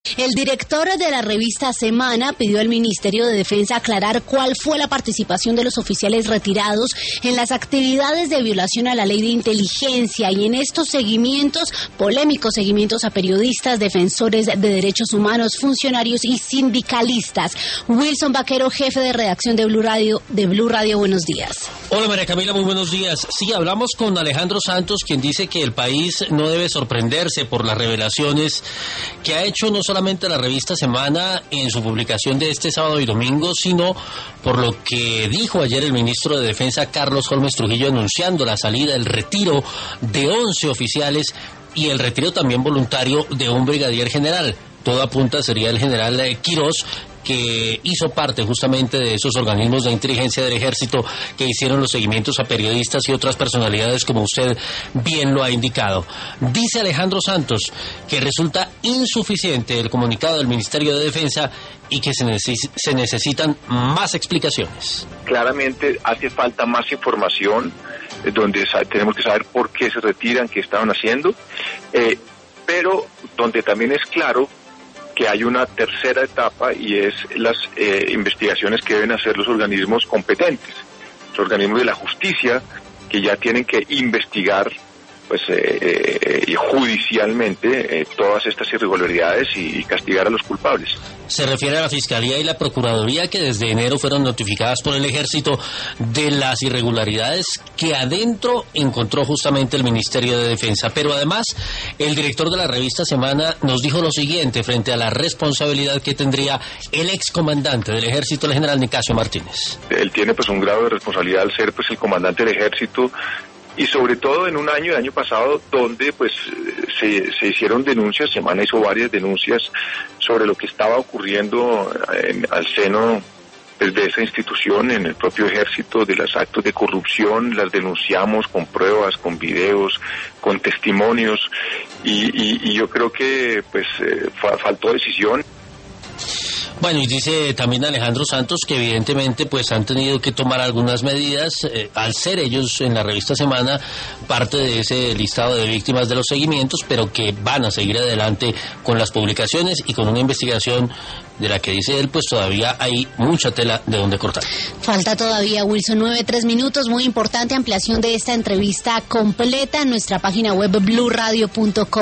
El director de la revista Semana pidió al Ministerio de Defensa aclarar cuál fue la participación de los oficiales retirados en las actividades de violación a la ley de inteligencia y en estos seguimientos, polémicos seguimientos a periodistas, defensores de derechos humanos, funcionarios y sindicalistas. Wilson Vaquero, jefe de redacción de Blue Radio, buenos días. Hola María Camila, muy buenos días. Sí, hablamos con Alejandro Santos, quien dice que el país no debe sorprenderse por las revelaciones que ha hecho no solamente la revista Semana en su publicación de este sábado y domingo, sino por lo que dijo ayer el ministro de Defensa Carlos Holmes Trujillo anunciando la salida, el retiro de 11 oficiales y el retiro también voluntario de un brigadier general. Todo apunta sería el general Quirós, que hizo parte justamente de esos organismos de inteligencia del ejército que hicieron los seguimientos a periodistas y otras personalidades, como usted bien lo ha indicado. Dice Alejandro Santos que resulta insuficiente el comunicado del Ministerio de Defensa y que se necesitan más explicaciones. Claramente hace falta más información, donde tenemos que saber por qué se retiran, qué estaban haciendo, pero donde también es claro que hay una tercera etapa y es las investigaciones que deben hacer los organismos competentes, los organismos de la justicia, que ya tienen que investigar pues judicialmente todas estas irregularidades y castigar a los culpables. Se refiere a la Fiscalía y la Procuraduría, que desde enero fueron notificadas por el Ejército de las irregularidades que adentro encontró justamente el Ministerio de Defensa. Pero además, el director de la revista Semana nos dijo lo siguiente frente a la responsabilidad que tendría el excomandante del Ejército, el general Nicasio Martínez. Él tiene pues un grado de responsabilidad al ser pues el comandante del Ejército, y sobre todo en un año, el año pasado, donde pues se hicieron denuncias, Semana hizo varias denuncias sobre lo que estaba ocurriendo al seno de esa institución, en el propio Ejército, de los actos de corrupción. Las denunciamos con pruebas, con videos, con testimonios, y yo creo que pues faltó decisión. Bueno, y dice también Alejandro Santos que evidentemente pues han tenido que tomar algunas medidas al ser ellos en la revista Semana parte de ese listado de víctimas de los seguimientos, pero que van a seguir adelante con las publicaciones y con una investigación de la que dice él pues todavía hay mucha tela de donde cortar. Falta todavía, Wilson, 9:03 minutos, muy importante ampliación de esta entrevista completa en nuestra página web bluradio.com.